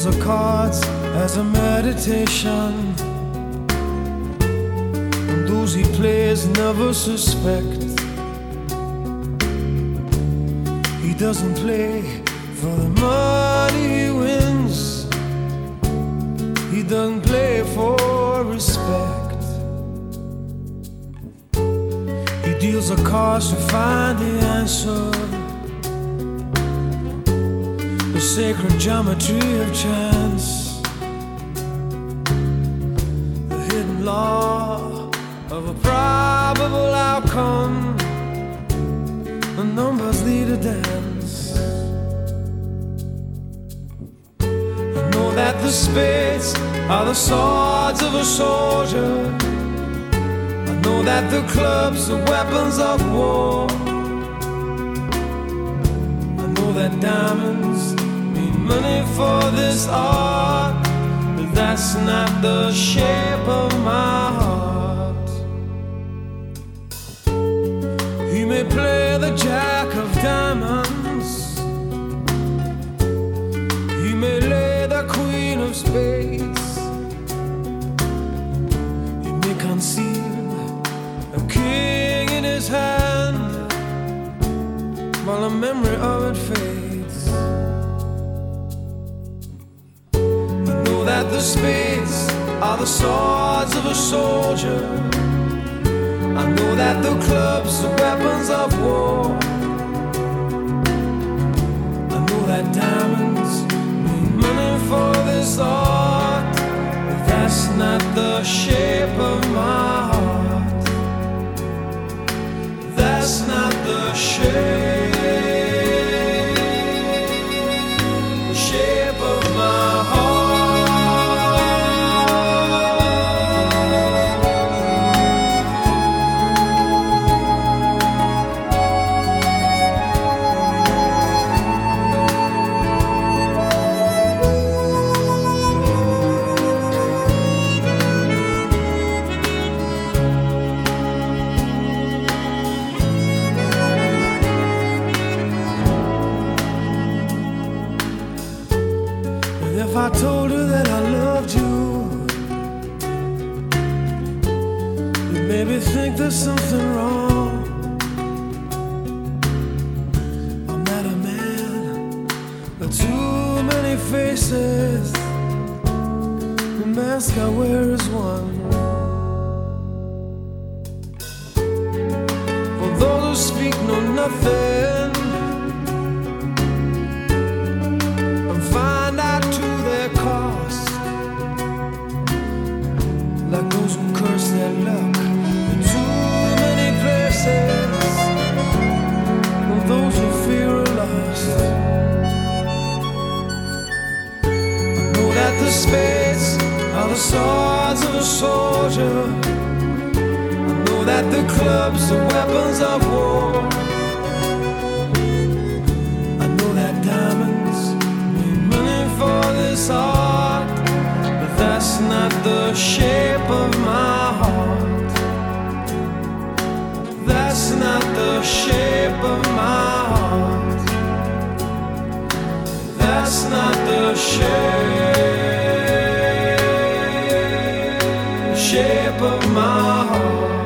of cards as a meditation, and those he plays never suspect. He doesn't play for the money he wins, he doesn't play for respect. He deals the cards to find the answer, the sacred geometry of chance, the hidden law of a probable outcome. The numbers lead a dance. I know that the spades are the swords of a soldier. I know that the clubs are weapons of war. I know that diamonds mean money for this art, but that's not the shape of my heart. He may play the jack of diamonds, he may lay the queen of spades, he may conceal a king in his hand while the memory of it fades. I know that the spades are the swords of a soldier. I know that the clubs are weapons of war. I know that diamonds mean money for this art, but that's not the shape of my heart. That's not the shape of my heart. If I told you that I loved you, you'd maybe think there's something wrong. I'm not a man with too many faces. The mask I wear is one. For those who speak know nothing and find out to their cost, like those who curse their luck in too many places, and those who fear are lost. I know that the spades are the swords of a soldier. I know that the clubs are weapons of war. I know that diamonds mean money for this art, but that's not the shape of my heart. That's not the shape of my heart. That's not the shape of my heart.